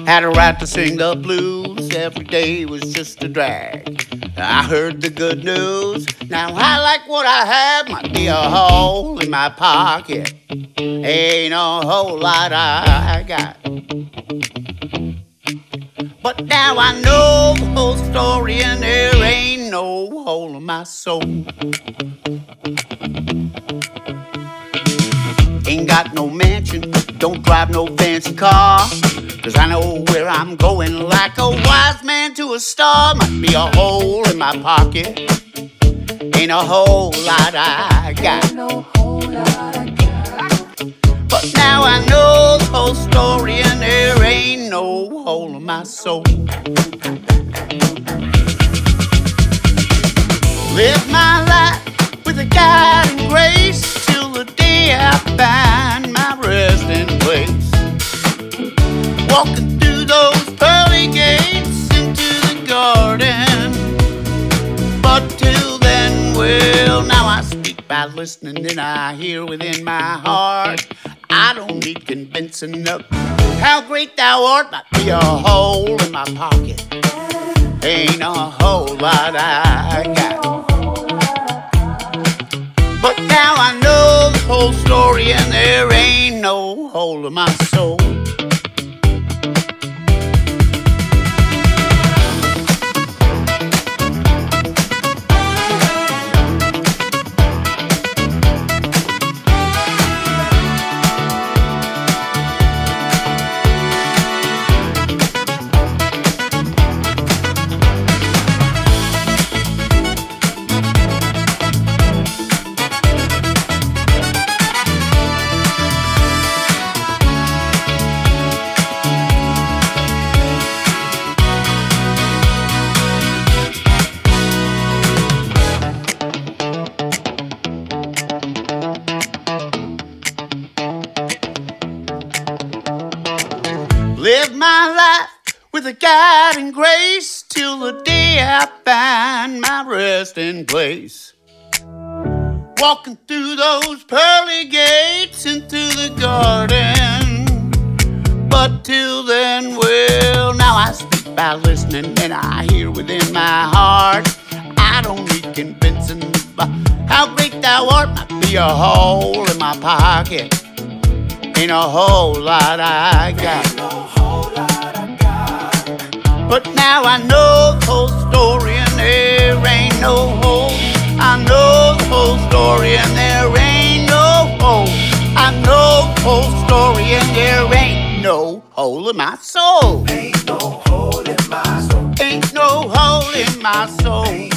Had a right to sing the blues, every day was just a drag. I heard the good news, now I like what I have, might be a hole in my pocket. Ain't a whole lot I got. But now I know the whole story and there ain't no hole in my soul. Ain't got no mansion, don't drive no fancy car, 'cause I know where I'm going like a wise man to a star. Might be a hole in my pocket, ain't a whole lot I got. But now I know the whole story and there ain't no hole in my soul. Live my life with a guiding grace till the day I find my resting place. Walking through those pearly gates into the garden. But till then, well, now I speak by listening and I hear within my heart. I don't need convincing of how great thou art. Might be a hole in my pocket, ain't a whole lot I got. But now I know the whole story and there ain't no hole in my soul. Live my life with a guiding grace till the day I find my resting place. Walking through those pearly gates into the garden. But till then, well, now I speak by listening and I hear within my heart. I don't need convincing about how great thou art. Might be a hole in my pocket, ain't a whole lot I got. But now I know the whole story and there ain't no hole. I know the whole story and there ain't no hole. I know the whole story and there ain't no hole in my soul. Ain't no hole in my soul. Ain't no hole in my soul.